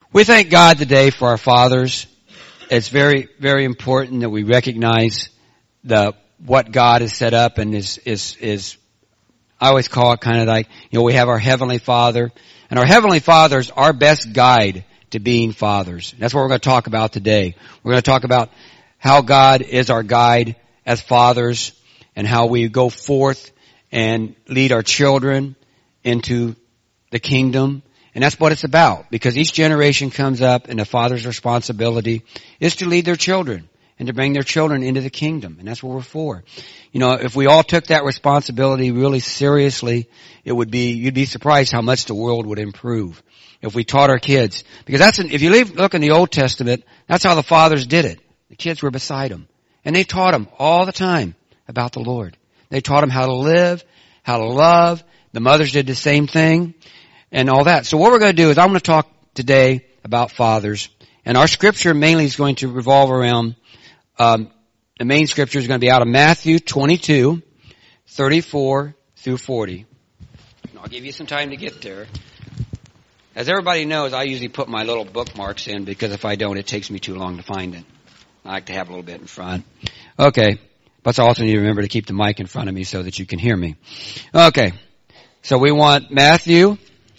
We thank God today for our fathers. It's very, very important that we recognize what God has set up and is I always call it kind of like, we have our Heavenly Father, and our Heavenly Father is our best guide to being fathers. That's what we're going to talk about today. We're going to talk about how God is our guide as fathers and how we go forth and lead our children into the kingdom. And that's what it's about, because each generation comes up and the father's responsibility is to lead their children and to bring their children into the kingdom. And that's what we're for. If we all took that responsibility really seriously, you'd be surprised how much the world would improve if we taught our kids. Because if you look in the Old Testament, that's how the fathers did it. The kids were beside them. And they taught them all the time about the Lord. They taught them how to live, how to love. The mothers did the same thing and all that. So what we're going to do is I'm going to talk today about fathers. And our scripture mainly is going to revolve around, the main scripture is going to be out of Matthew 22, 34 through 40. And I'll give you some time to get there. As everybody knows, I usually put my little bookmarks in because if I don't, it takes me too long to find it. I like to have a little bit in front. Okay. But I also need to remember to keep the mic in front of me so that you can hear me. Okay. So we want Matthew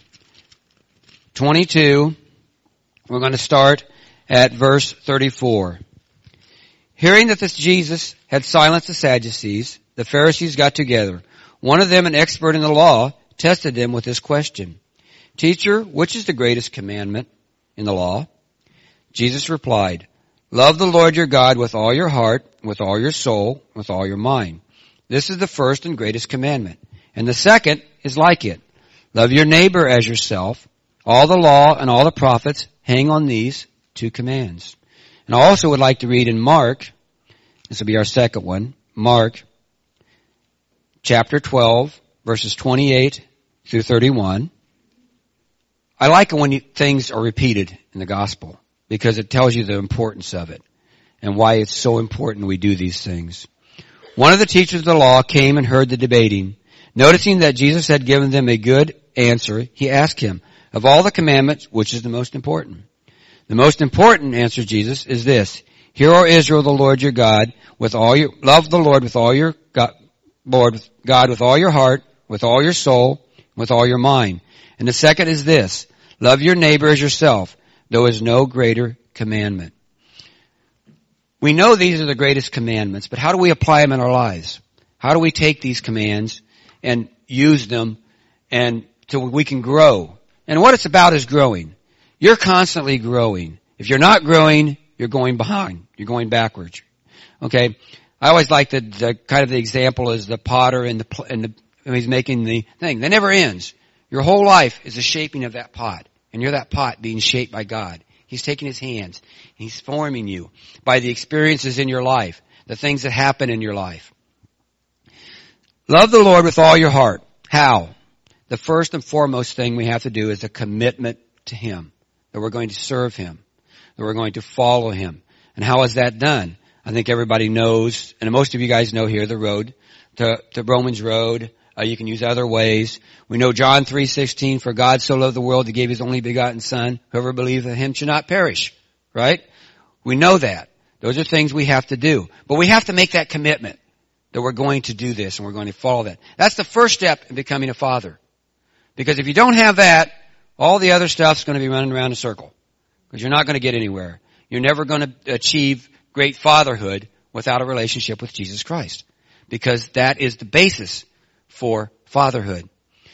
22. We're going to start at verse 34. Hearing that this Jesus had silenced the Sadducees, the Pharisees got together. One of them, an expert in the law, tested him with this question. Teacher, which is the greatest commandment in the law? Jesus replied, love the Lord your God with all your heart, with all your soul, with all your mind. This is the first and greatest commandment. And the second is like it. Love your neighbor as yourself. All the law and all the prophets hang on these two commands. And I also would like to read in Mark, this will be our second one, Mark chapter 12, verses 28 through 31. I like it when things are repeated in the gospel because it tells you the importance of it and why it's so important we do these things. One of the teachers of the law came and heard the debating. Noticing that Jesus had given them a good answer, he asked him, of all the commandments, which is the most important? The most important, answered Jesus, is this. Hear, O Israel, the Lord your God, love the Lord with all your God with all your heart, with all your soul, with all your mind. And the second is this. Love your neighbor as yourself. There is no greater commandment. We know these are the greatest commandments, but how do we apply them in our lives? How do we take these commands and use them and so we can grow? And what it's about is growing. You're constantly growing. If you're not growing, you're going behind. You're going backwards. Okay? I always like the kind of the example is the potter and when he's making the thing. That never ends. Your whole life is the shaping of that pot. And you're that pot being shaped by God. He's taking his hands. And he's forming you by the experiences in your life. The things that happen in your life. Love the Lord with all your heart. How? The first and foremost thing we have to do is a commitment to him. That we're going to serve him. That we're going to follow him. And how is that done? I think everybody knows, and most of you guys know here, the road to Romans Road. You can use other ways. We know John 3:16, for God so loved the world he gave his only begotten son. Whoever believes in him should not perish. Right? We know that. Those are things we have to do. But we have to make that commitment that we're going to do this and we're going to follow that. That's the first step in becoming a father. Because if you don't have that, all the other stuff's going to be running around in a circle. Because you're not going to get anywhere. You're never going to achieve great fatherhood without a relationship with Jesus Christ. Because that is the basis for fatherhood.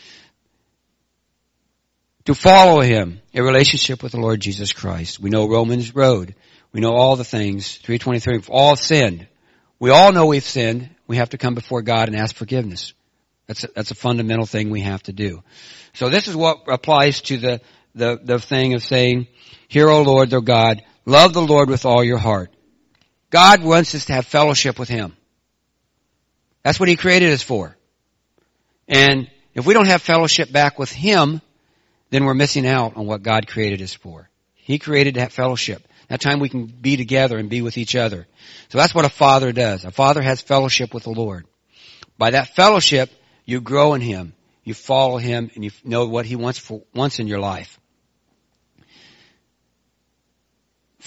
To follow him, a relationship with the Lord Jesus Christ. We know Romans Road. We know all the things. 3:23, we've all sinned. We all know we've sinned. We have to come before God and ask forgiveness. That's a fundamental thing we have to do. So this is what applies to the thing of saying, hear, O Lord, O God, love the Lord with all your heart. God wants us to have fellowship with him. That's what he created us for. And if we don't have fellowship back with him, then we're missing out on what God created us for. He created that fellowship. That time we can be together and be with each other. So that's what a father does. A father has fellowship with the Lord. By that fellowship, you grow in him. You follow him and you know what he wants in your life.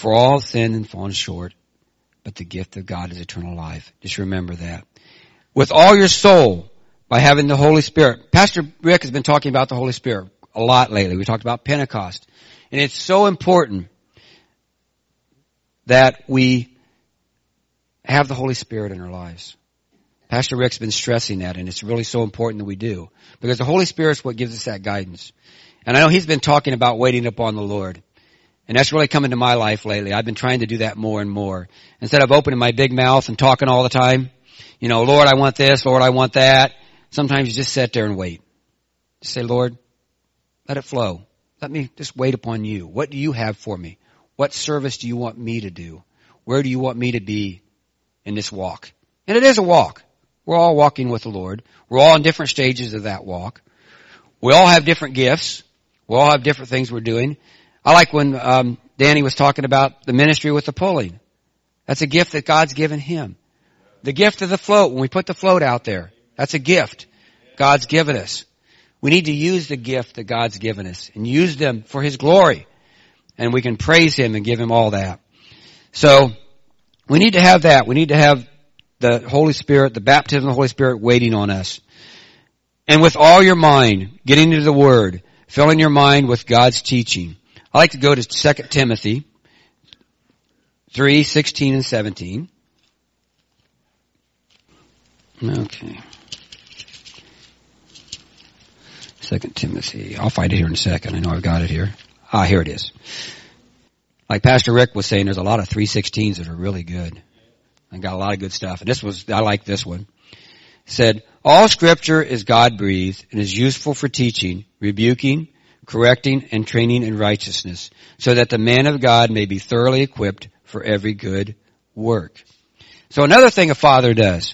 For all have sinned and fallen short, but the gift of God is eternal life. Just remember that. With all your soul, by having the Holy Spirit. Pastor Rick has been talking about the Holy Spirit a lot lately. We talked about Pentecost. And it's so important that we have the Holy Spirit in our lives. Pastor Rick's been stressing that, and it's really so important that we do. Because the Holy Spirit is what gives us that guidance. And I know he's been talking about waiting upon the Lord. And that's really come into my life lately. I've been trying to do that more and more. Instead of opening my big mouth and talking all the time, you know, Lord, I want this, Lord, I want that. Sometimes you just sit there and wait. Just say, Lord, let it flow. Let me just wait upon you. What do you have for me? What service do you want me to do? Where do you want me to be in this walk? And it is a walk. We're all walking with the Lord. We're all in different stages of that walk. We all have different gifts. We all have different things we're doing. I like when Danny was talking about the ministry with the pulling. That's a gift that God's given him. The gift of the float, when we put the float out there, that's a gift God's given us. We need to use the gift that God's given us and use them for His glory. And we can praise Him and give Him all that. So, we need to have that. We need to have the Holy Spirit, the baptism of the Holy Spirit waiting on us. And with all your mind, getting into the Word, filling your mind with God's teaching. I like to go to 2 Timothy 3:16 and 17. Okay. 2 Timothy. I'll find it here in a second. I know I've got it here. Here it is. Like Pastor Rick was saying, there's a lot of 3:16s that are really good. I got a lot of good stuff. And I like this one. It said, all scripture is God-breathed and is useful for teaching, rebuking, correcting, and training in righteousness, so that the man of God may be thoroughly equipped for every good work. So another thing a father does,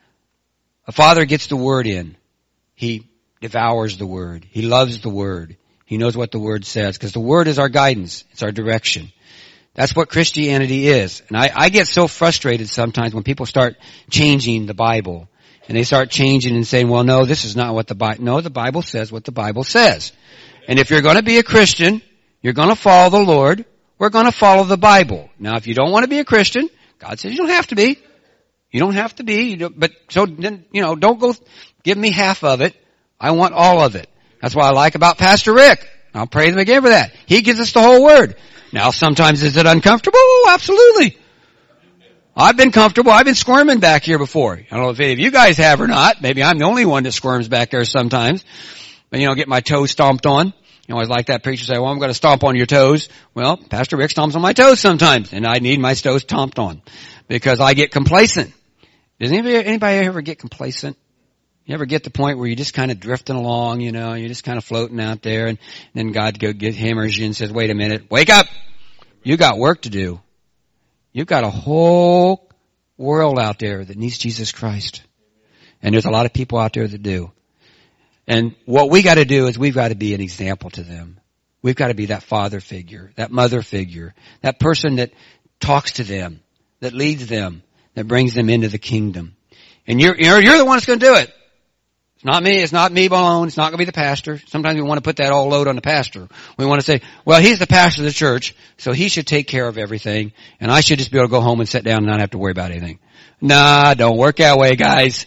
a father gets the word in. He devours the word. He loves the word. He knows what the word says, because the word is our guidance. It's our direction. That's what Christianity is. And I get so frustrated sometimes when people start changing the Bible. And they start changing and saying, well, no, this is not what the Bible... No, the Bible says what the Bible says. And if you're going to be a Christian, you're going to follow the Lord. We're going to follow the Bible. Now, if you don't want to be a Christian, God says you don't have to be. You don't have to be. But so then, don't go give me half of it. I want all of it. That's what I like about Pastor Rick. I'll praise him again for that. He gives us the whole word. Now, sometimes is it uncomfortable? Oh, absolutely. I've been comfortable. I've been squirming back here before. I don't know if any of you guys have or not. Maybe I'm the only one that squirms back there sometimes. But, get my toes stomped on. I always like that preacher say, well, I'm going to stomp on your toes. Well, Pastor Rick stomps on my toes sometimes, and I need my toes stomped on because I get complacent. Does anybody ever get complacent? You ever get to the point where you're just kind of drifting along, you're just kind of floating out there, and then God hammers you and says, wait a minute, wake up! You got work to do. You've got a whole world out there that needs Jesus Christ. And there's a lot of people out there that do. And what we got to do is we've got to be an example to them. We've got to be that father figure, that mother figure, that person that talks to them, that leads them, that brings them into the kingdom. And you're the one that's going to do it. It's not me. It's not me alone. It's not going to be the pastor. Sometimes we want to put that all load on the pastor. We want to say, well, he's the pastor of the church, so he should take care of everything, and I should just be able to go home and sit down and not have to worry about anything. Nah, don't work that way, guys.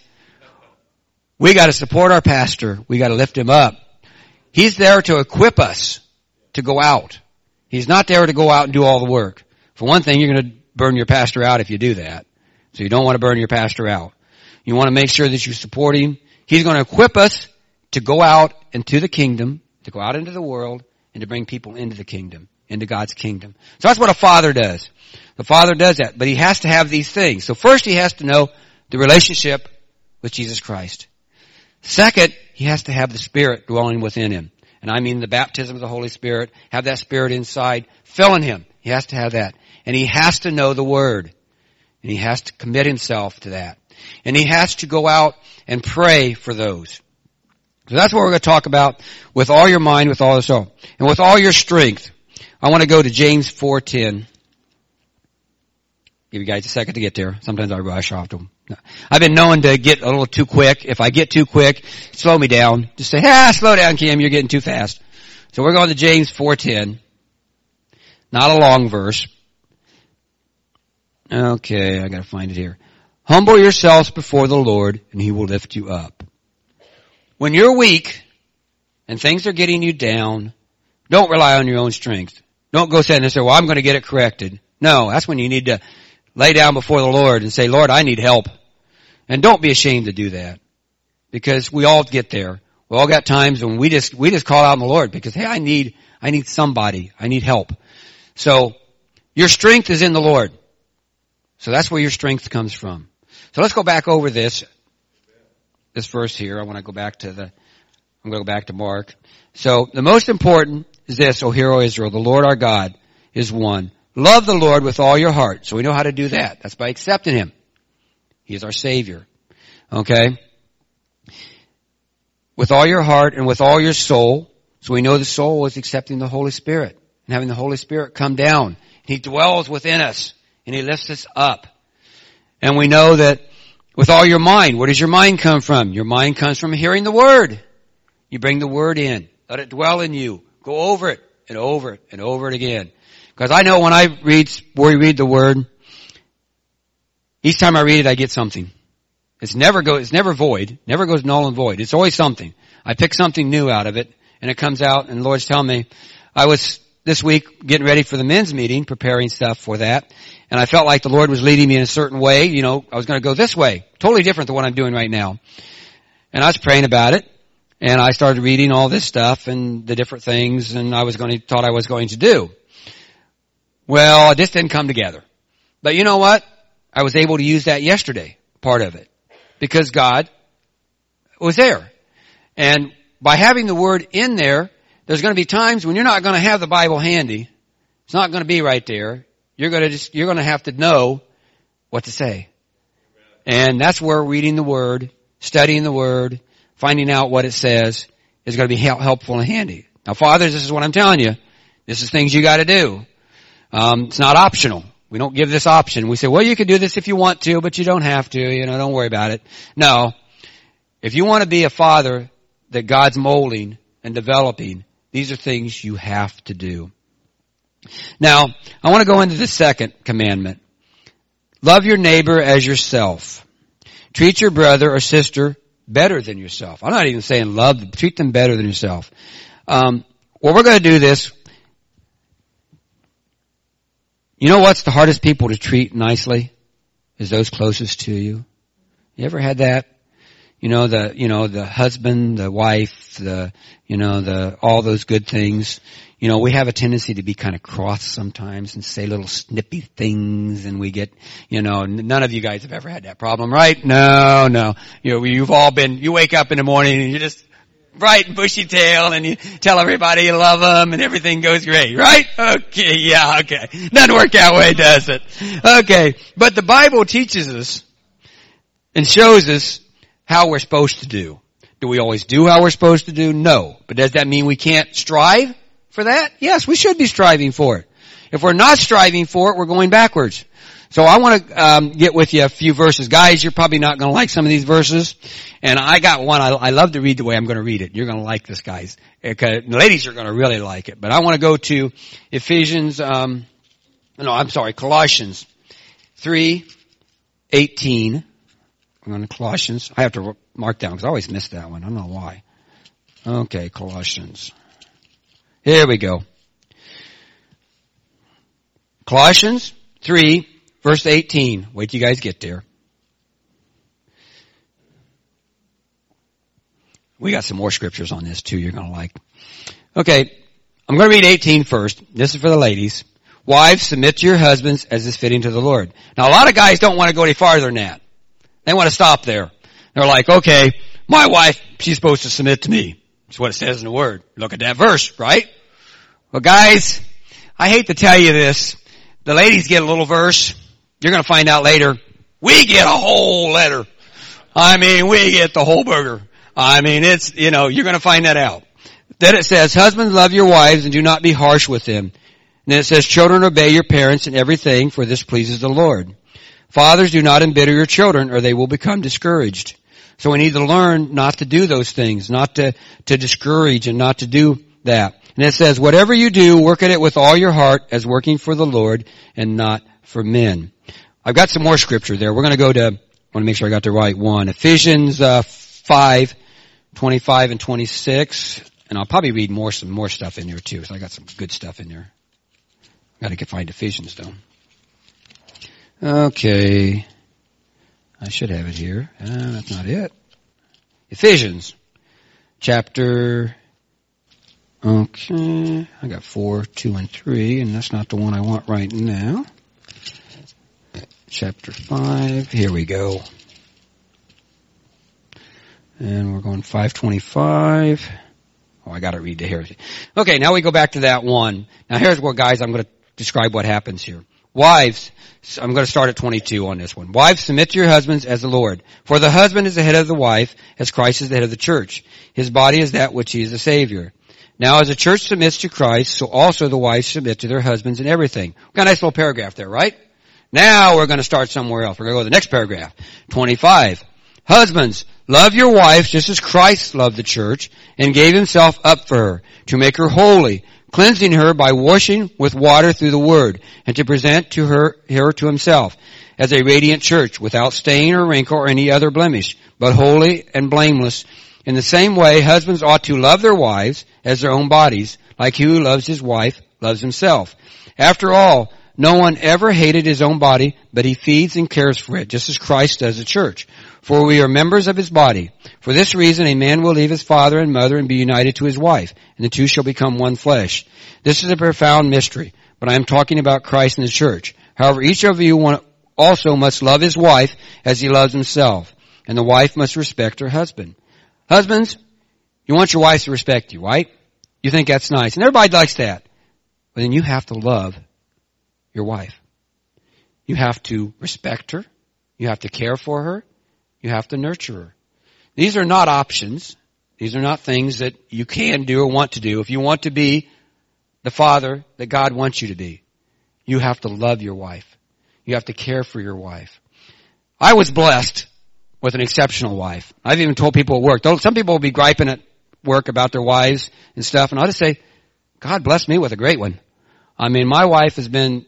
We got to support our pastor. We got to lift him up. He's there to equip us to go out. He's not there to go out and do all the work. For one thing, you're going to burn your pastor out if you do that. So you don't want to burn your pastor out. You want to make sure that you support him. He's going to equip us to go out into the kingdom, to go out into the world, and to bring people into the kingdom, into God's kingdom. So that's what a father does. The father does that, but he has to have these things. So first he has to know the relationship with Jesus Christ. Second, he has to have the Spirit dwelling within him. And I mean the baptism of the Holy Spirit, have that Spirit inside, filling him. He has to have that. And he has to know the Word. And he has to commit himself to that. And he has to go out and pray for those. So that's what we're going to talk about with all your mind, with all your soul, and with all your strength. I want to go to James 4:10. Give you guys a second to get there. Sometimes I rush off to them. I've been known to get a little too quick. If I get too quick, slow me down. Just say, slow down, Kim, you're getting too fast. So we're going to James 4:10. Not a long verse. Okay, I gotta find it here. Humble yourselves before the Lord, and He will lift you up. When you're weak, and things are getting you down, don't rely on your own strength. Don't go saying and say, well, I'm going to get it corrected. No, that's when you need to lay down before the Lord and say, Lord, I need help. And don't be ashamed to do that. Because we all get there. We all got times when we just call out on the Lord because, hey, I need somebody. I need help. So, your strength is in the Lord. So that's where your strength comes from. So let's go back over this verse here. I'm going to go back to Mark. So the most important is this, O hear, O Israel, the Lord our God is one. Love the Lord with all your heart. So we know how to do that. That's by accepting Him. He is our Savior. Okay? With all your heart and with all your soul. So we know the soul is accepting the Holy Spirit and having the Holy Spirit come down. He dwells within us and He lifts us up. And we know that with all your mind, where does your mind come from? Your mind comes from hearing the Word. You bring the Word in. Let it dwell in you. Go over it and over it and over it again. Because I know when we read the Word, each time I read it, I get something. It's never void. Never goes null and void. It's always something. I pick something new out of it and it comes out and the Lord's telling me, I was this week getting ready for the men's meeting, preparing stuff for that. And I felt like the Lord was leading me in a certain way. You know, I was going to go this way. Totally different than what I'm doing right now. And I was praying about it. And I started reading all this stuff and the different things and thought I was going to do. Well, it just didn't come together. But you know what? I was able to use that yesterday, part of it. Because God was there. And by having the Word in there, there's going to be times when you're not going to have the Bible handy. It's not going to be right there. You're going to have to know what to say. And that's where reading the Word, studying the Word, finding out what it says is going to be helpful and handy. Now, fathers, this is what I'm telling you. This is things you got to do. It's not optional. We don't give this option. We say, well, you can do this if you want to, but you don't have to. You know, don't worry about it. No. If you want to be a father that God's molding and developing, these are things you have to do. Now, I want to go into the second commandment. Love your neighbor as yourself. Treat your brother or sister better than yourself. I'm not even saying love them. Treat them better than yourself. Well, we're going to do this. You know what's the hardest people to treat nicely? Is those closest to you. You ever had that? The husband, the wife, all those good things. You know, we have a tendency to be kind of cross sometimes and say little snippy things and we get, none of you guys have ever had that problem, right? No. You wake up in the morning and you're just bright bushy tail and you tell everybody you love them and everything goes great, right? Okay, yeah, okay. Doesn't work that way, does it? Okay. But the Bible teaches us and shows us how we're supposed to do. Do we always do how we're supposed to do? No. But does that mean we can't strive for that? Yes, we should be striving for it. If we're not striving for it, we're going backwards. So I want to get with you a few verses. Guys, you're probably not going to like some of these verses. And I got one. I love to read the way I'm going to read it. You're going to like this, guys. The ladies are going to really like it. But I want to go to Colossians 3:18. I'm going to Colossians. I have to mark down because I always miss that one. I don't know why. Okay, Colossians. Here we go. Colossians 3, verse 18. Wait till you guys get there. We got some more scriptures on this too you're going to like. Okay, I'm going to read 18 first. This is for the ladies. Wives, submit to your husbands as is fitting to the Lord. Now, a lot of guys don't want to go any farther than that. They want to stop there. They're like, okay, my wife, she's supposed to submit to me. That's what it says in the Word. Look at that verse, right? Well, guys, I hate to tell you this. The ladies get a little verse. You're going to find out later. We get a whole letter. I mean, we get the whole burger. I mean, it's, you're going to find that out. Then it says, husbands, love your wives and do not be harsh with them. And then it says, children, obey your parents in everything, for this pleases the Lord. Fathers, do not embitter your children, or they will become discouraged. So we need to learn not to do those things, not to discourage and not to do that. And it says, whatever you do, work at it with all your heart as working for the Lord and not for men. I've got some more scripture there. We're going to go to, I want to make sure I got the right one. Ephesians 5, 25 and 26. And I'll probably read some more stuff in there too. So I got some good stuff in there. Got to find Ephesians though. Okay. I should have it here. That's not it. Ephesians chapter, okay. I got 4, 2, and 3, and that's not the one I want right now. Chapter 5. Here we go. And we're going 525. Oh, I got to read the here. Okay, now we go back to that one. Now here's where, guys, I'm going to describe what happens here. Wives, I'm going to start at 22 on this one. Wives, submit to your husbands as the Lord. For the husband is the head of the wife, as Christ is the head of the church. His body is that which he is the Savior. Now as the church submits to Christ, so also the wives submit to their husbands in everything. We've got a nice little paragraph there, right? Now we're going to start somewhere else. We're going to go to the next paragraph. 25. Husbands, love your wives just as Christ loved the church and gave himself up for her, to make her holy, cleansing her by washing with water through the word, and to present to her to himself as a radiant church, without stain or wrinkle or any other blemish, but holy and blameless. In the same way, husbands ought to love their wives as their own bodies, like he who loves his wife loves himself. After all, no one ever hated his own body, but he feeds and cares for it, just as Christ does the church. For we are members of his body. For this reason, a man will leave his father and mother and be united to his wife, and the two shall become one flesh. This is a profound mystery, but I am talking about Christ and the church. However, each of you also must love his wife as he loves himself, and the wife must respect her husband. Husbands, you want your wives to respect you, right? You think that's nice, and everybody likes that. But then you have to love your wife. You have to respect her. You have to care for her. You have to nurture her. These are not options. These are not things that you can do or want to do. If you want to be the father that God wants you to be, you have to love your wife. You have to care for your wife. I was blessed with an exceptional wife. I've even told people at work. Some people will be griping at work about their wives and stuff, and I'll just say, God blessed me with a great one. I mean, my wife has been,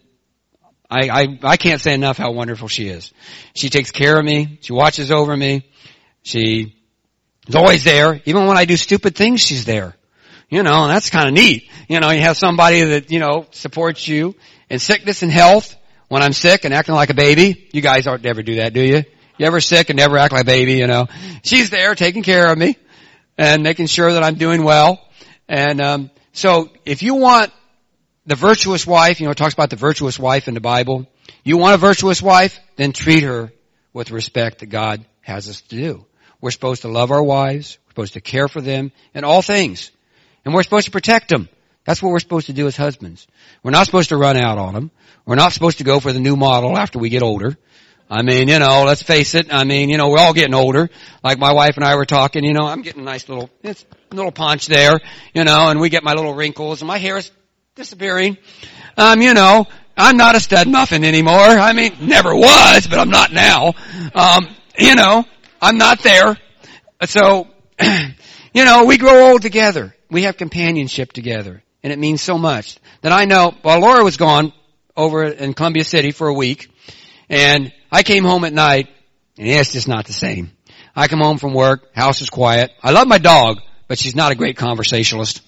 I can't say enough how wonderful she is. She takes care of me. She watches over me. She is always there. Even when I do stupid things, she's there. You know, and that's kind of neat. You know, you have somebody that, you know, supports you in sickness and health. When I'm sick and acting like a baby, you guys don't ever do that, do you? You ever sick and never act like a baby, you know? She's there taking care of me and making sure that I'm doing well. And so if you want the virtuous wife, you know, it talks about the virtuous wife in the Bible. You want a virtuous wife? Then treat her with respect that God has us to do. We're supposed to love our wives. We're supposed to care for them in all things. And we're supposed to protect them. That's what we're supposed to do as husbands. We're not supposed to run out on them. We're not supposed to go for the new model after we get older. I mean, you know, let's face it. I mean, you know, we're all getting older. Like my wife and I were talking, you know, I'm getting a nice little paunch there, you know, and we get my little wrinkles and my hair is disappearing. You know, I'm not a stud muffin anymore. I mean, never was, but I'm not now. You know, I'm not there. So, you know, we grow old together. We have companionship together. And it means so much. That I know, while Laura was gone over in Columbia City for a week, and I came home at night, and it's just not the same. I come home from work, house is quiet. I love my dog, but she's not a great conversationalist.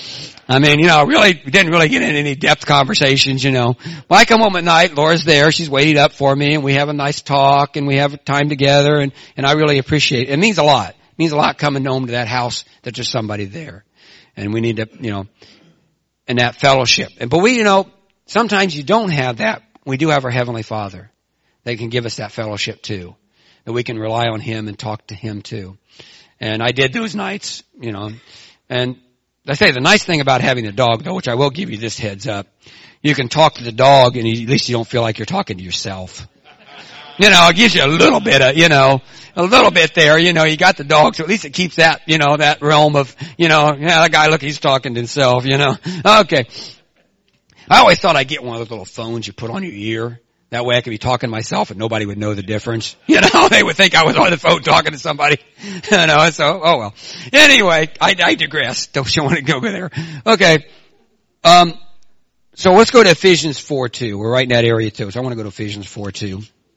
I mean, you know, didn't really get in any depth conversations, you know. When I come home at night, Laura's there, she's waiting up for me, and we have a nice talk, and we have time together, and I really appreciate it. It means a lot. It means a lot coming home to that house that there's somebody there. And we need to, you know, and that fellowship. But we, you know, sometimes you don't have that. We do have our Heavenly Father that can give us that fellowship too. That we can rely on Him and talk to Him too. And I did those nights, you know. And I say the nice thing about having a dog though, which I will give you this heads up, you can talk to the dog and at least you don't feel like you're talking to yourself. You know, it gives you a little bit of, you know, a little bit there, you know, you got the dog, so at least it keeps that, you know, that realm of, you know, yeah, that guy, look, he's talking to himself, you know. Okay. I always thought I'd get one of those little phones you put on your ear. That way I could be talking to myself and nobody would know the difference. You know, they would think I was on the phone talking to somebody. You know, so, oh well. Anyway, I digress. Don't you want to go there? Okay. So let's go to Ephesians 4:2. We're right in that area too. So I want to go to Ephesians 4:2.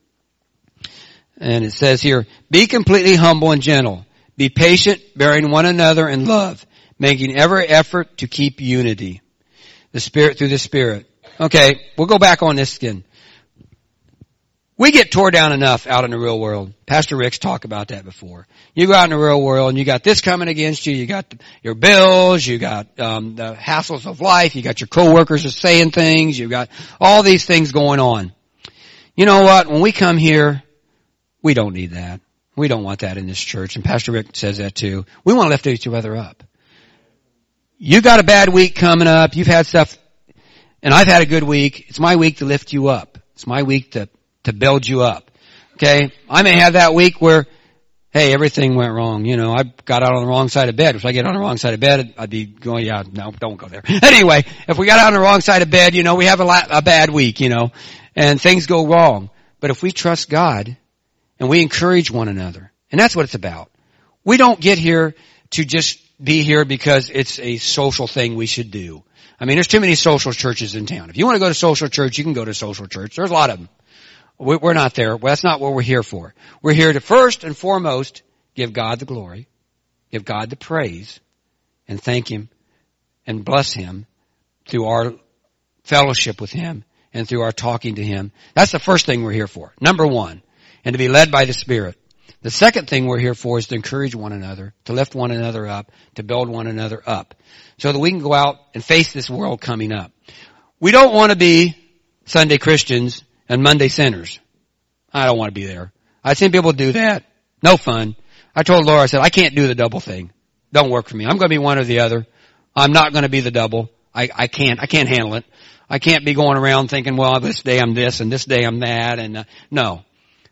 And it says here, be completely humble and gentle. Be patient, bearing one another in love, making every effort to keep unity. The Spirit through the Spirit. Okay, we'll go back on this again. We get tore down enough out in the real world. Pastor Rick's talked about that before. You go out in the real world and you got this coming against you. You got your bills. You got the hassles of life. You got your coworkers just saying things. You got all these things going on. You know what? When we come here, we don't need that. We don't want that in this church. And Pastor Rick says that too. We want to lift each other up. You got a bad week coming up. You've had stuff, and I've had a good week. It's my week to lift you up. It's my week to build you up. Okay? I may have that week where, hey, everything went wrong. You know, I got out on the wrong side of bed. If I get on the wrong side of bed, I'd be going, yeah, no, don't go there. Anyway, if we got out on the wrong side of bed, you know, we have a bad week, you know, and things go wrong. But if we trust God and we encourage one another, and that's what it's about. We don't get here to just be here because it's a social thing we should do. I mean, there's too many social churches in town. If you want to go to social church, you can go to social church. There's a lot of them. We're not there. Well, that's not what we're here for. We're here to first and foremost give God the glory, give God the praise, and thank Him and bless Him through our fellowship with Him and through our talking to Him. That's the first thing we're here for. Number one, and to be led by the Spirit. The second thing we're here for is to encourage one another, to lift one another up, to build one another up, so that we can go out and face this world coming up. We don't want to be Sunday Christians and Monday sinners. I don't want to be there. I've seen people do that. No fun. I told Laura, I said, I can't do the double thing. Don't work for me. I'm going to be one or the other. I'm not going to be the double. I can't handle it. I can't be going around thinking, well, this day I'm this and this day I'm that. And no.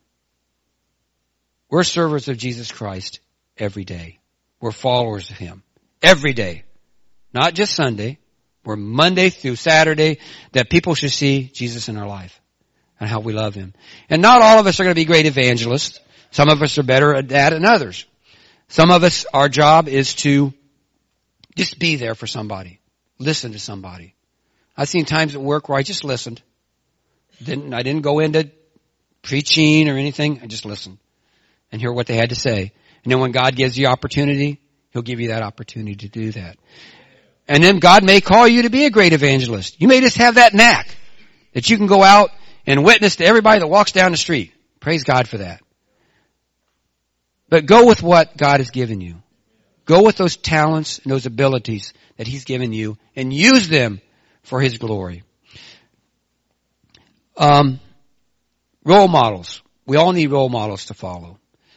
We're servants of Jesus Christ every day. We're followers of Him every day. Not just Sunday. We're Monday through Saturday that people should see Jesus in our life and how we love Him. And not all of us are going to be great evangelists. Some of us are better at that than others. Some of us, our job is to just be there for somebody. Listen to somebody. I've seen times at work where I just listened. I didn't go into preaching or anything. I just listened and hear what they had to say. And then when God gives you opportunity, He'll give you that opportunity to do that. And then God may call you to be a great evangelist. You may just have that knack that you can go out and witness to everybody that walks down the street. Praise God for that. But go with what God has given you. Go with those talents and those abilities that He's given you and use them for His glory. Role models. We all need role models to follow.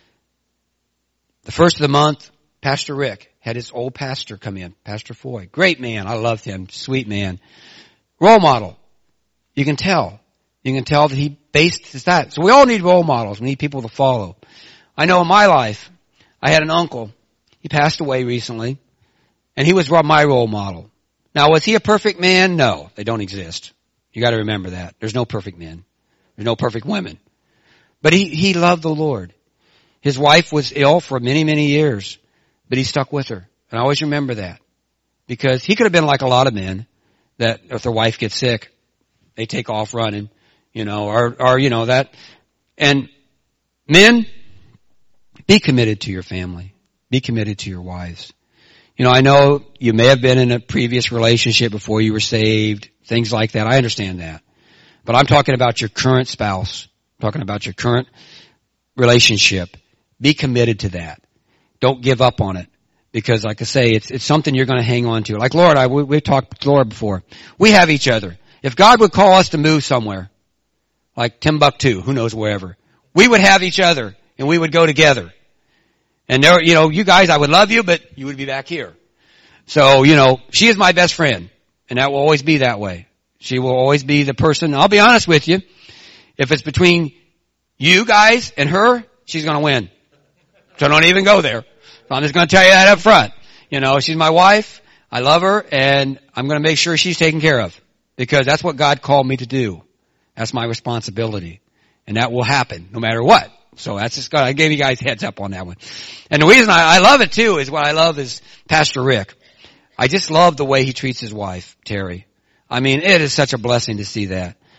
The first of the month, Pastor Rick had his old pastor come in, Pastor Foy. Great man. I loved him. Sweet man. Role model. You can tell. You can tell that he based his that. So we all need role models. We need people to follow. I know in my life, I had an uncle. He passed away recently, and he was my role model. Now, was he a perfect man? No, they don't exist. You got to remember that. There's no perfect men. There's no perfect women. But he loved the Lord. His wife was ill for many, many years, but he stuck with her. And I always remember that. Because he could have been like a lot of men that if their wife gets sick, they take off running, you know, or you know, that. And men, be committed to your family. Be committed to your wives. You know, I know you may have been in a previous relationship before you were saved, things like that. I understand that. But I'm talking about your current spouse. I'm talking about your current relationship. Be committed to that. Don't give up on it. Because like I say, it's something you're going to hang on to. Like Laura and we've talked with Laura before. We have each other. If God would call us to move somewhere, like Timbuktu, who knows wherever, we would have each other and we would go together. And there, you know, you guys, I would love you, but you would be back here. So, you know, she is my best friend. And that will always be that way. She will always be the person. I'll be honest with you. If it's between you guys and her, she's going to win. So don't even go there. So I'm just going to tell you that up front. You know, she's my wife. I love her and I'm going to make sure she's taken care of because that's what God called me to do. That's my responsibility. And that will happen no matter what. So that's just, I gave you guys heads up on that one. And the reason I love it too is what I love is Pastor Rick. I just love the way he treats his wife, Terry. I mean, it is such a blessing to see that.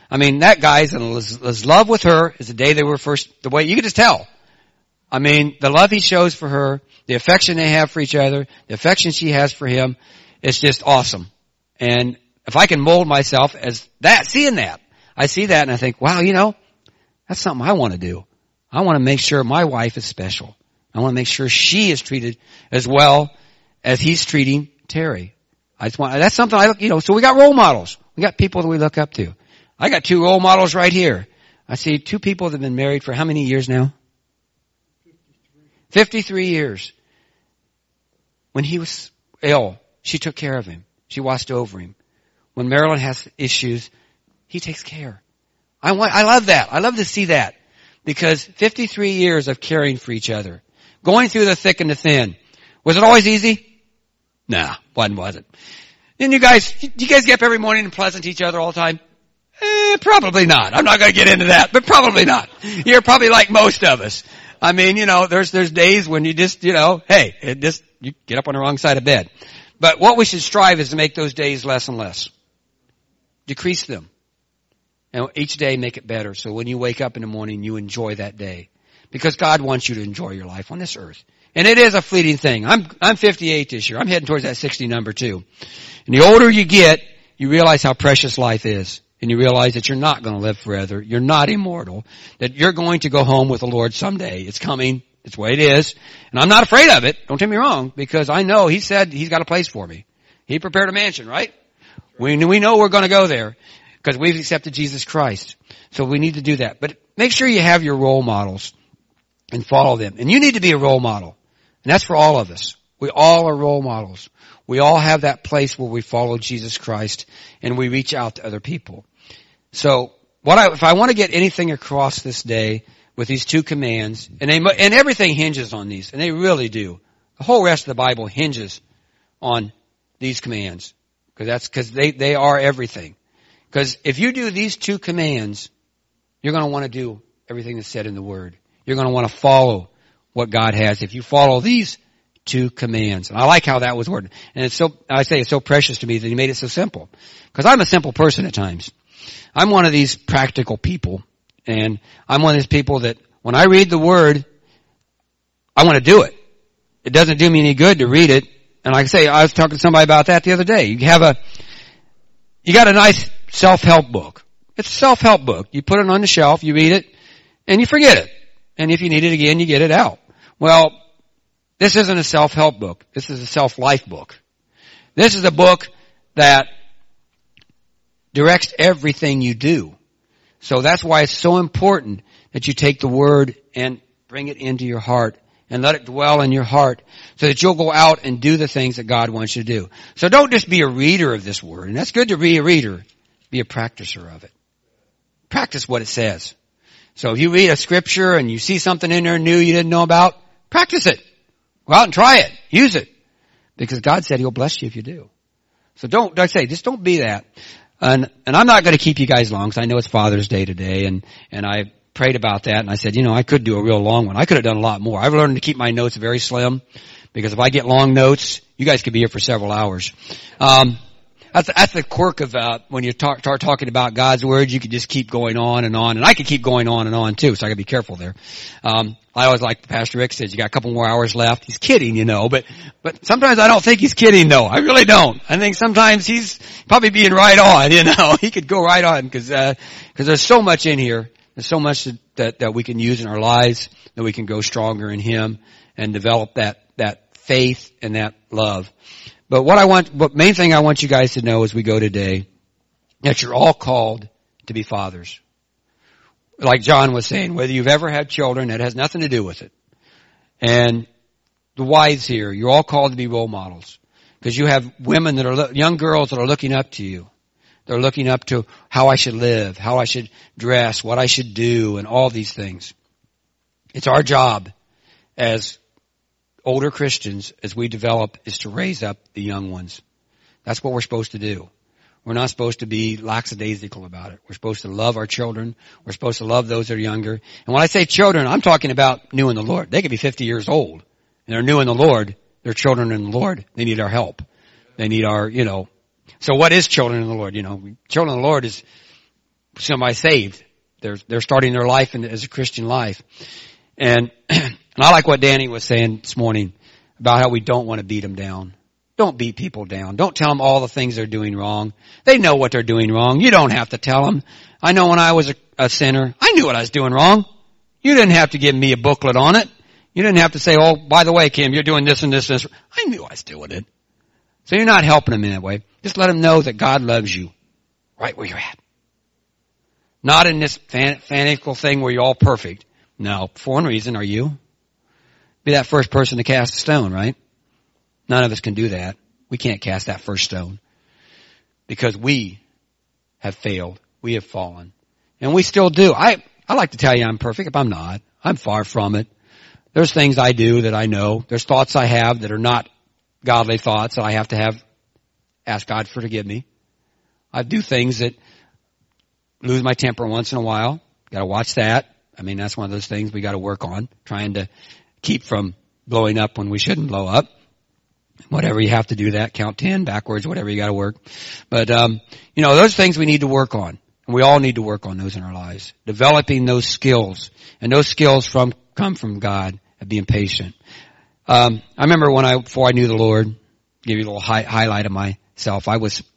I mean, that guy's in love with her is the day they were first, the way, you can just tell. I mean, the love he shows for her, the affection they have for each other, the affection she has for him, it's just awesome. And if I can mold myself as that, seeing that, I see that and I think, wow, that's something I want to do. I want to make sure my wife is special. I want to make sure she is treated as well as he's treating Terry. That's something I look, so we got role models. We got people that we look up to. I got 2 role models right here. I see 2 people that have been married for how many years now? 53 years. When he was ill, she took care of him. She watched over him. When Marilyn has issues, he takes care. I love that. I love to see that. Because 53 years of caring for each other. Going through the thick and the thin. Was it always easy? Nah, wasn't. Didn't you guys get up every morning and pleasant to each other all the time? Probably not. I'm not going to get into that, but probably not. You're probably like most of us. I mean, there's days when you just, you get up on the wrong side of bed. But what we should strive is to make those days less and less. Decrease them. And each day make it better. So when you wake up in the morning, you enjoy that day. Because God wants you to enjoy your life on this earth. And it is a fleeting thing. I'm 58 this year. I'm heading towards that 60 number too. And the older you get, you realize how precious life is. And you realize that you're not going to live forever. You're not immortal. That you're going to go home with the Lord someday. It's coming. It's the way it is. And I'm not afraid of it. Don't get me wrong. Because I know He said He's got a place for me. He prepared a mansion, right? We know we're going to go there. Because we've accepted Jesus Christ. So we need to do that. But make sure you have your role models. And follow them. And you need to be a role model. And that's for all of us. We all are role models. We all have that place where we follow Jesus Christ and we reach out to other people. So if I want to get anything across this day with these 2 commands, and everything hinges on these, and they really do. The whole rest of the Bible hinges on these commands. Because they are everything. Because if you do these 2 commands, you're going to want to do everything that's said in the Word. You're going to want to follow what God has if you follow these 2 commands. And I like how that was worded. And it's so precious to me that He made it so simple. Because I'm a simple person at times. I'm one of these practical people. And I'm one of these people that when I read the Word, I want to do it. It doesn't do me any good to read it. And like I say, I was talking to somebody about that the other day. You got a nice self-help book. It's a self-help book. You put it on the shelf, you read it, and you forget it. And if you need it again, you get it out. Well, this isn't a self-help book. This is a self-life book. This is a book that directs everything you do. So that's why it's so important that you take the Word and bring it into your heart and let it dwell in your heart so that you'll go out and do the things that God wants you to do. So don't just be a reader of this Word. And that's good to be a reader. Be a practicer of it. Practice what it says. So if you read a scripture and you see something in there new you didn't know about, practice it. Go out and try it. Use it. Because God said He'll bless you if you do. So just don't be that. And I'm not going to keep you guys long because I know it's Father's Day today and I prayed about that and I said, I could do a real long one. I could have done a lot more. I've learned to keep my notes very slim because if I get long notes, you guys could be here for several hours. That's the quirk of when you start talking about God's Word, you can just keep going on, and I could keep going on too, so I gotta be careful there. I always like Pastor Rick says, you got a couple more hours left. He's kidding, but sometimes I don't think he's kidding though. I really don't. I think sometimes he's probably being right on, He could go right on because there's so much in here. There's so much that we can use in our lives, that we can go stronger in Him and develop that faith and that love. But main thing I want you guys to know as we go today, that you're all called to be fathers. Like John was saying, whether you've ever had children, that has nothing to do with it. And the wives here, you're all called to be role models. Because you have women young girls that are looking up to you. They're looking up to how I should live, how I should dress, what I should do, and all these things. It's our job as older Christians, as we develop, is to raise up the young ones. That's what we're supposed to do. We're not supposed to be lackadaisical about it. We're supposed to love our children. We're supposed to love those that are younger. And when I say children, I'm talking about new in the Lord. They could be 50 years old, and they're new in the Lord. They're children in the Lord. They need our help. They need our, So what is children in the Lord? Children in the Lord is somebody saved. They're starting their life as a Christian life. And I like what Danny was saying this morning about how we don't want to beat them down. Don't beat people down. Don't tell them all the things they're doing wrong. They know what they're doing wrong. You don't have to tell them. I know when I was a sinner, I knew what I was doing wrong. You didn't have to give me a booklet on it. You didn't have to say, oh, by the way, Kim, you're doing this and this and this. I knew I was doing it. So you're not helping them in that way. Just let them know that God loves you right where you're at. Not in this fanatical thing where you're all perfect. No, for one reason, are you? Be that first person to cast a stone, right? None of us can do that. We can't cast that first stone because we have failed. We have fallen. And we still do. I like to tell you I'm perfect if I'm not. I'm far from it. There's things I do that I know. There's thoughts I have that are not godly thoughts that I have to ask God for forgive me. I do things that lose my temper once in a while. Got to watch that. I mean, that's one of those things we got to work on, trying to keep from blowing up when we shouldn't blow up. Whatever you have to do that, count 10 backwards, whatever you got to work. But, those things we need to work on. And we all need to work on those in our lives. Developing those skills. And those skills come from God and being patient. I remember before I knew the Lord, give you a little highlight of myself. I was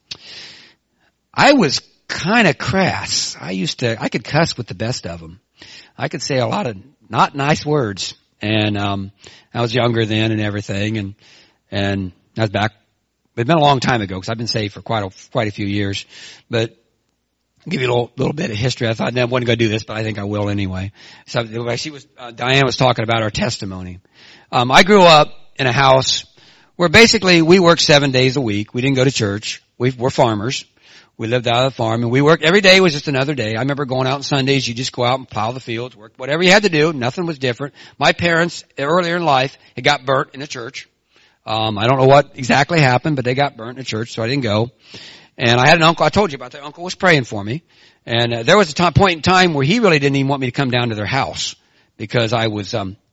kind of crass. I could cuss with the best of them. I could say a lot of not nice words. And, I was younger then and everything. And that was back, it's been a long time ago because I've been saved for quite a few years. But I'll give you a little bit of history. I thought I wasn't going to do this, but I think I will anyway. So Diane was talking about our testimony. I grew up in a house where basically we worked 7 days a week. We didn't go to church. We're farmers. We lived out of the farm and we worked every day was just another day. I remember going out on Sundays. You just go out and plow the fields, work whatever you had to do. Nothing was different. My parents earlier in life had got burnt in the church. I don't know what exactly happened, but they got burnt in the church, so I didn't go. And I had an uncle, I told you about that. Uncle was praying for me. And there was a point in time where he really didn't even want me to come down to their house because I was,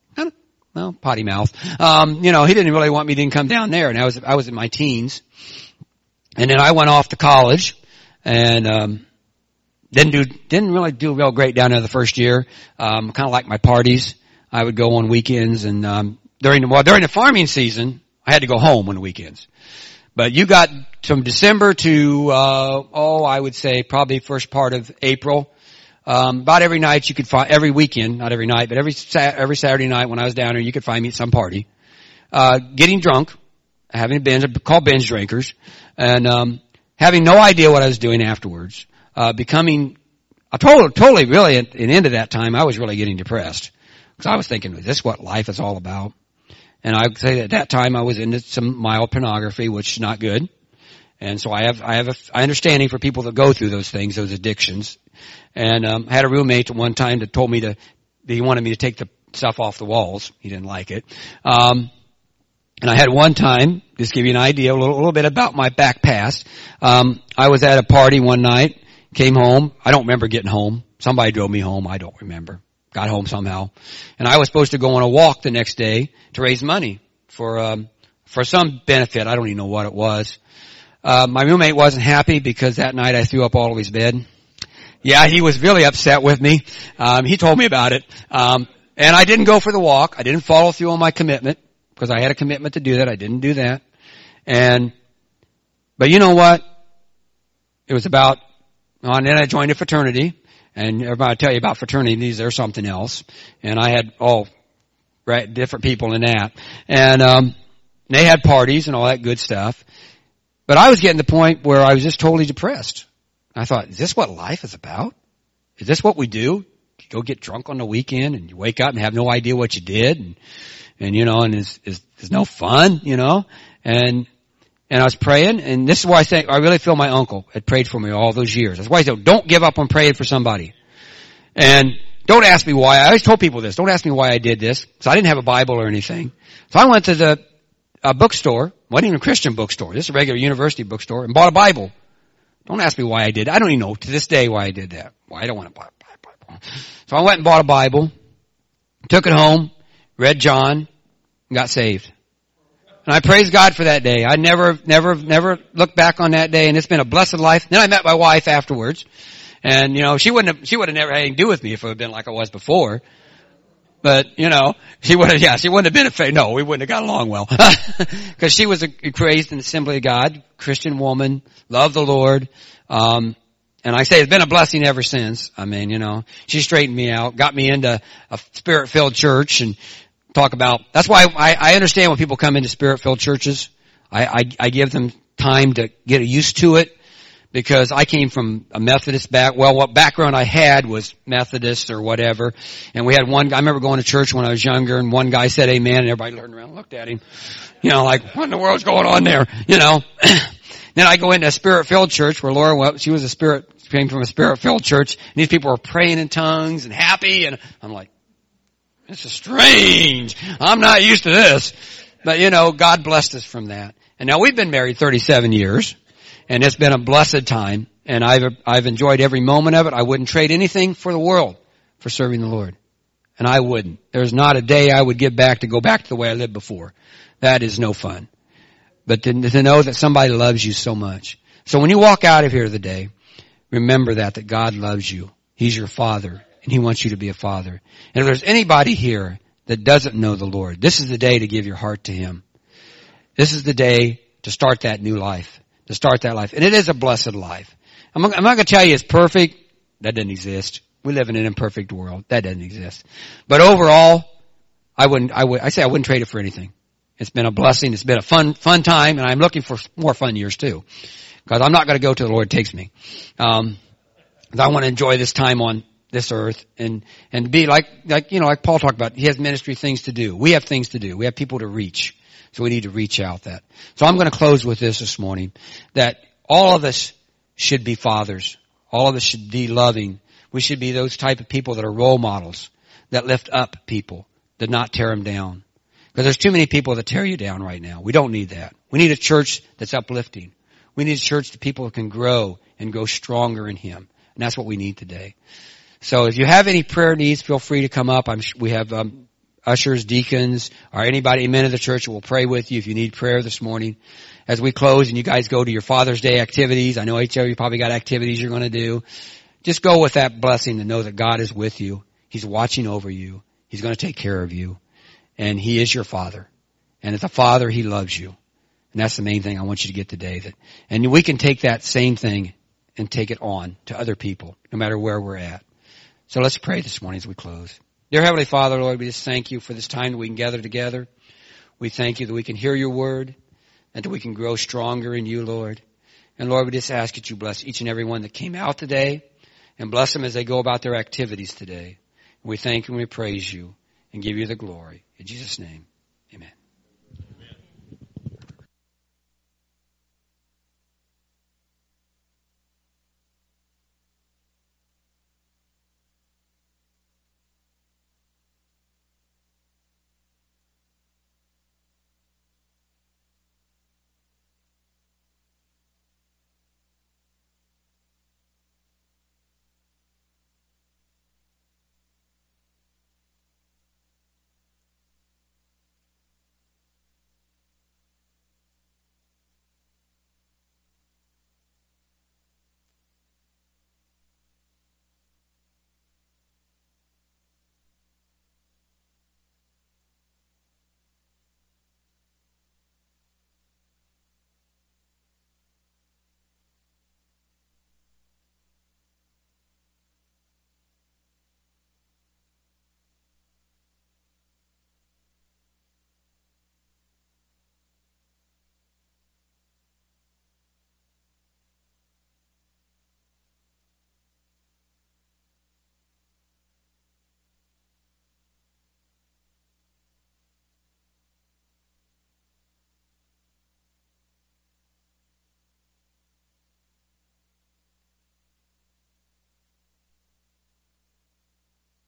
potty mouth. He didn't really want me to come down there. And I was in my teens. And then I went off to college and, didn't really do real great down there the first year. Kind of like my parties. I would go on weekends and, during the farming season, I had to go home on the weekends. But you got from December to, I would say probably first part of April. About every night you could find, every weekend, not every night, but every Saturday night when I was down there, you could find me at some party. Getting drunk, having a binge, called binge drinkers, and, having no idea what I was doing afterwards. Becoming, totally really at the end of that time, I was really getting depressed. Because I was thinking, is this what life is all about? And I would say that at that time I was into some mild pornography, which is not good. And so I have a understanding for people that go through those things, those addictions. And, I had a roommate at one time that told me that he wanted me to take the stuff off the walls. He didn't like it. And I had one time, just to give you an idea, a little bit about my back past. I was at a party one night, came home. I don't remember getting home. Somebody drove me home. I don't remember. Got home somehow. And I was supposed to go on a walk the next day to raise money for some benefit. I don't even know what it was. My roommate wasn't happy because that night I threw up all over his bed. Yeah, he was really upset with me. He told me about it. And I didn't go for the walk. I didn't follow through on my commitment because I had a commitment to do that. I didn't do that. But you know what? It was and then I joined a fraternity. And everybody will tell you about fraternities, they're something else. And I had different people in that. And they had parties and all that good stuff. But I was getting to the point where I was just totally depressed. I thought, is this what life is about? Is this what we do? You go get drunk on the weekend and you wake up and have no idea what you did and it's no fun, And I was praying, and this is why I really feel my uncle had prayed for me all those years. That's why he said, don't give up on praying for somebody. And don't ask me why. I always told people this. Don't ask me why I did this, because I didn't have a Bible or anything. So I went to the bookstore, wasn't even a Christian bookstore, just a regular university bookstore, and bought a Bible. Don't ask me why I did it. I don't even know to this day why I did that. Why I don't want to buy a Bible. So I went and bought a Bible, took it home, read John, and got saved. And I praise God for that day. I never looked back on that day, and it's been a blessed life. Then I met my wife afterwards, And, she would have never had anything to do with me if it had been like I was before. But, she wouldn't have been a fan. No, we wouldn't have got along well. Cause she was raised in the Assembly of God, Christian woman, loved the Lord. And I say it's been a blessing ever since. I mean, she straightened me out, got me into a Spirit-filled church and that's why I understand when people come into Spirit-filled churches. I give them time to get used to it. Because I came from a Methodist what background I had was Methodist or whatever. And we had I remember going to church when I was younger and one guy said amen and everybody turned around and looked at him. Like, what in the world's going on there? Then I go into a Spirit-filled church where Laura, she came from a Spirit-filled church and these people were praying in tongues and happy and I'm like, this is strange. I'm not used to this. But God blessed us from that. And now we've been married 37 years. And it's been a blessed time, and I've enjoyed every moment of it. I wouldn't trade anything for the world for serving the Lord. And I wouldn't. There's not a day I would go back to the way I lived before. That is no fun. But to know that somebody loves you so much. So when you walk out of here today, remember that God loves you. He's your Father, and He wants you to be a father. And if there's anybody here that doesn't know the Lord, this is the day to give your heart to Him. This is the day to start that new life. To start that life. And it is a blessed life. I'm not going to tell you it's perfect. That doesn't exist. We live in an imperfect world. That doesn't exist. But overall, I wouldn't trade it for anything. It's been a blessing. It's been a fun time. And I'm looking for more fun years too. Because I'm not going to go till the Lord takes me. I want to enjoy this time on this earth and be like Paul talked about. He has ministry things to do. We have things to do. We have people to reach. So we need to reach out that. So I'm going to close with this morning, that all of us should be fathers. All of us should be loving. We should be those type of people that are role models, that lift up people, that not tear them down. Because there's too many people that tear you down right now. We don't need that. We need a church that's uplifting. We need a church that people can grow and go stronger in Him. And that's what we need today. So if you have any prayer needs, feel free to come up. We have ushers, deacons, or anybody, amen, of the church will pray with you if you need prayer this morning. As we close and you guys go to your Father's Day activities, I know each of you probably got activities you're going to do. Just go with that blessing to know that God is with you. He's watching over you. He's going to take care of you. And He is your Father. And as a Father, He loves you. And that's the main thing I want you to get today. And we can take that same thing and take it on to other people, no matter where we're at. So let's pray this morning as we close. Dear Heavenly Father, Lord, we just thank You for this time that we can gather together. We thank You that we can hear Your word and that we can grow stronger in You, Lord. And Lord, we just ask that You bless each and every one that came out today and bless them as they go about their activities today. And we thank You and we praise You and give You the glory. In Jesus' name, amen.